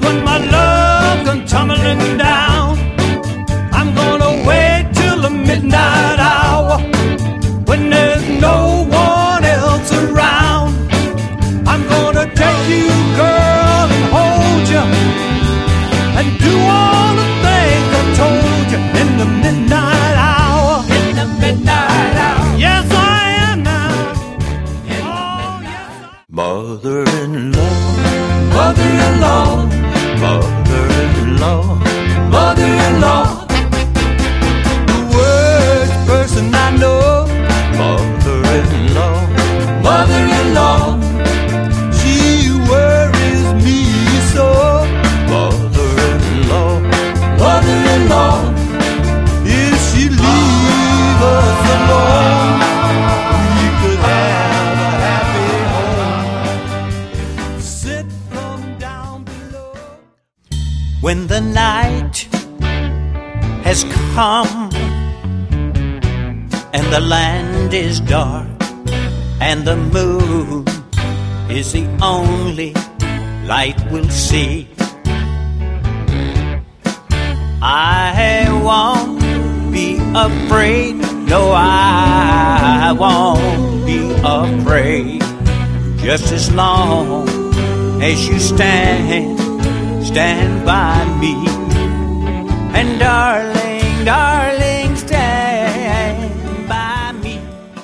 when my love comes tumbling down. I'm gonna wait till the midnight hour when there's no one else around. I'm gonna take you, girl, and hold you and do all the things I told you in the midnight hour. In the midnight hour. Yes, I am now. Oh, yes, Mother-in-law, mother-in-law, mother-in-law, mother-in-law, the worst person I know. mother-in-law, Mother-in-law, she worries me so. mother-in-law, Mother-in-law, if she leave us alone, we could have a happy home. Sit from down below. When the night has come and the land is dark and the moon is the only light we'll see, I won't be afraid. No, I won't be afraid. Just as long as you stand by me. And darling, darling, stand by me.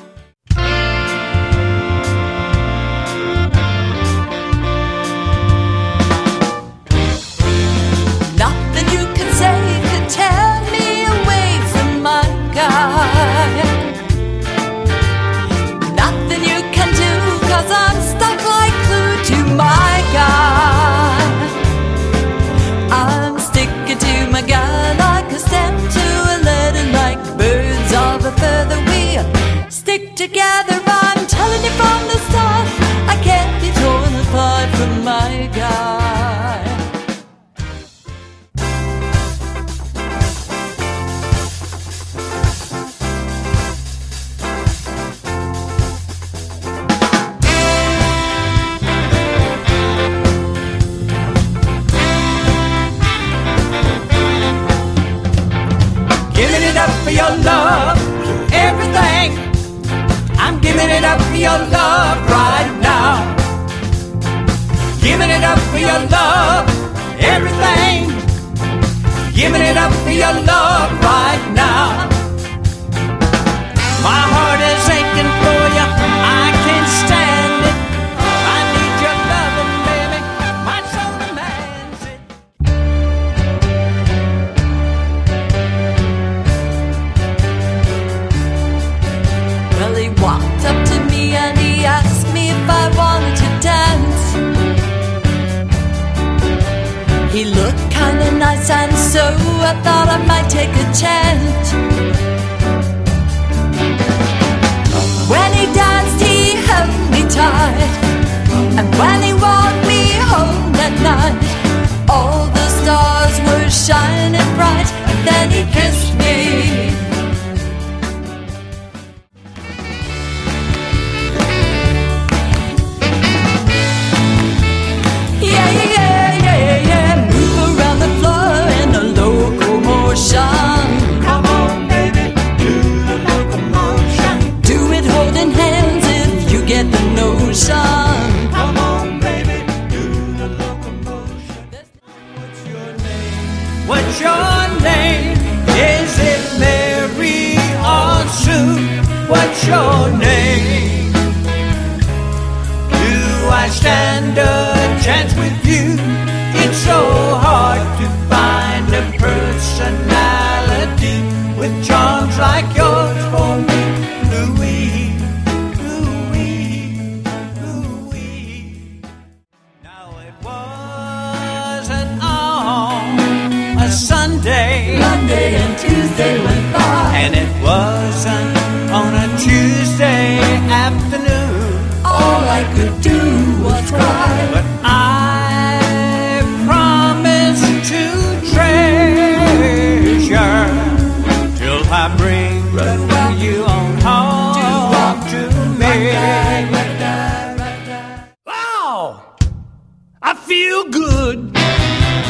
Nothing you can say could tear me away from my guy. Nothing you can do, 'cause I'm stuck like glue to my guy. I'm sticking to my guy like a stem to a letter, like birds of a feather. We stick together, I'm telling you from the start. I can't be torn apart from my guy. Giving it up for your love, everything. I'm giving it up for your love right now. Giving it up for your love, everything. Giving it up for your love right now. My heart is aching for you, I can't stand it. I need your loving, baby, my soul demands it. Well, he walked up to me and he asked me if I wanted to dance. He looked kinda nice, and so I thought I might take a chance. When he danced, he held me tight, and when he walked me home that night, all the stars were shining bright, and then he kissed me. Yeah, yeah, yeah, yeah, yeah. Move around the floor in a locomotion. Come on, baby, do the locomotion. Do it holding hands if you get the notion. Come on, baby, do the locomotion. What's your name? What's your name? Is it Mary or Sue? What's your name? Do I stand a chance with you? It's so hard to find a personality with charms like yours for me. Louis, Louis, Louis. Now it wasn't on a Sunday, Monday and Tuesday went by, and it wasn't on a Tuesday afternoon. all I could do was cry. But I promised to treasure till I bring you on home to me. Wow! I feel good.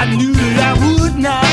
knew that I would not.